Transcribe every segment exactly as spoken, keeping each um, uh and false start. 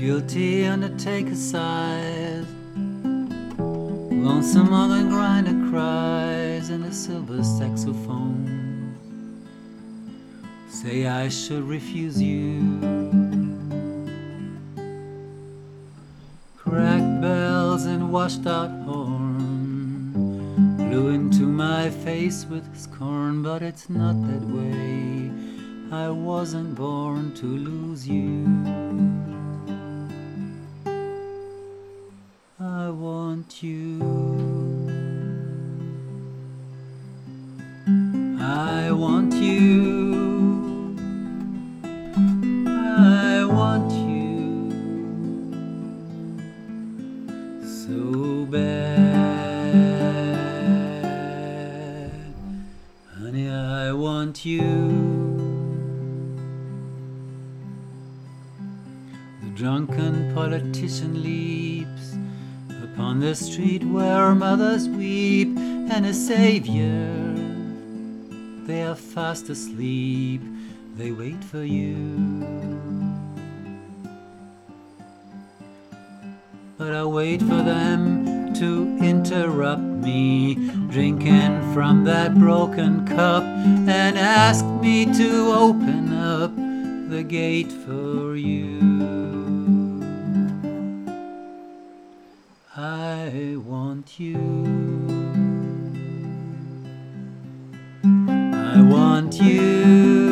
guilty undertaker sighs, lonesome organ grinder cries, and a silver saxophone say I should refuse you. Cracked bells and washed out horn blew into my face with scorn, but it's not that way. I wasn't born to lose you. I want you. I want you. I want you so bad. Honey, I want you. The drunken politician leaps upon the street where mothers weep, and a savior, they are fast asleep, they wait for you. But I wait for them to interrupt me, drinking from that broken cup, and ask me to open up the gate for you. I want you. I want you.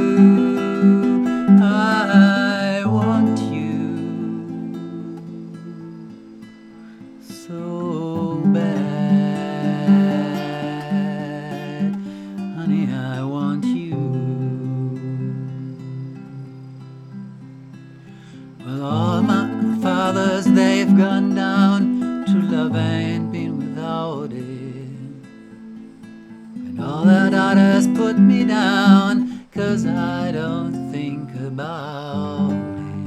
I want you so bad. Honey, I want you. Well, all my fathers, they've gone down. True love ain't been without it. And all the daughters put me down, 'cause I don't think about it.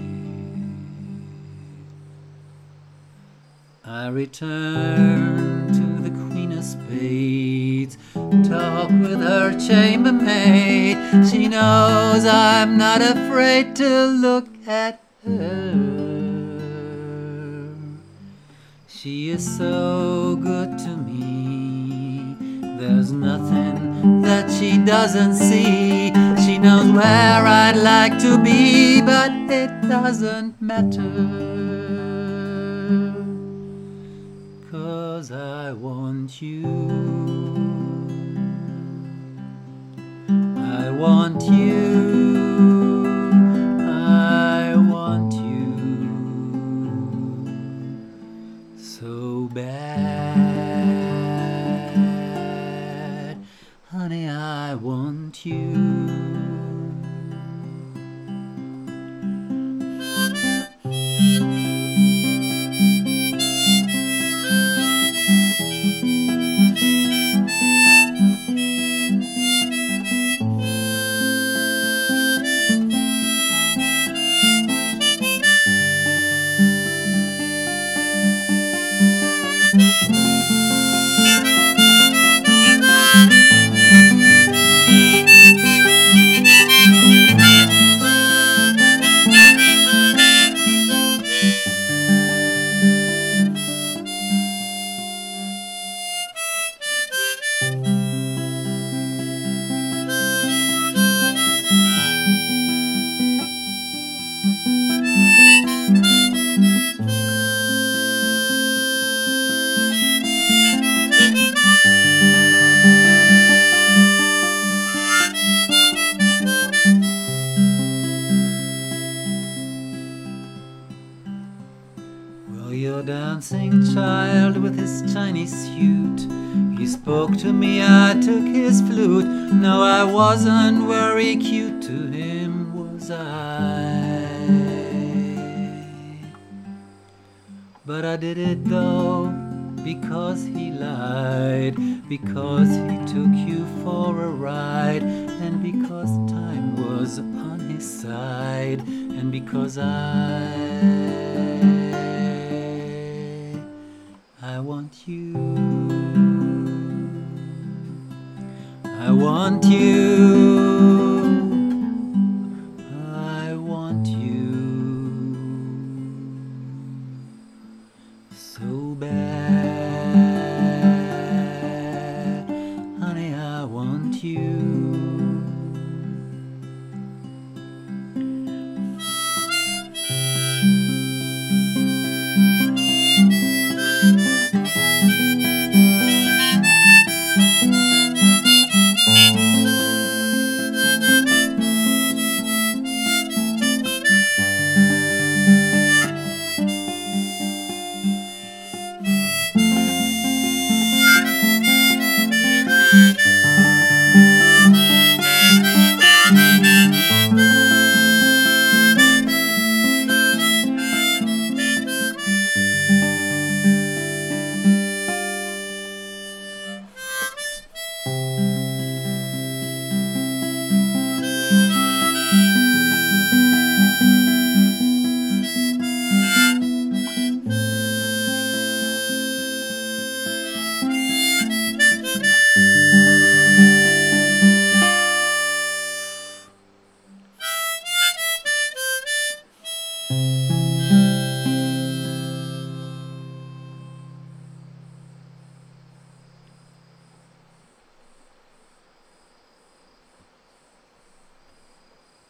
I return to the Queen of Spades, talk with her chambermaid. She knows I'm not afraid to look at her. She is so good to me, there's nothing that she doesn't see. She knows where I'd like to be, but it doesn't matter, 'cause I want you. I want you. I want you so bad. Honey, I want you. Your dancing child with his Chinese suit, he spoke to me, I took his flute. No, I wasn't very cute to him, was I? But I did it though, because he lied, because he took you for a ride, and because time was upon his side, and because I I want you. I want you. I want you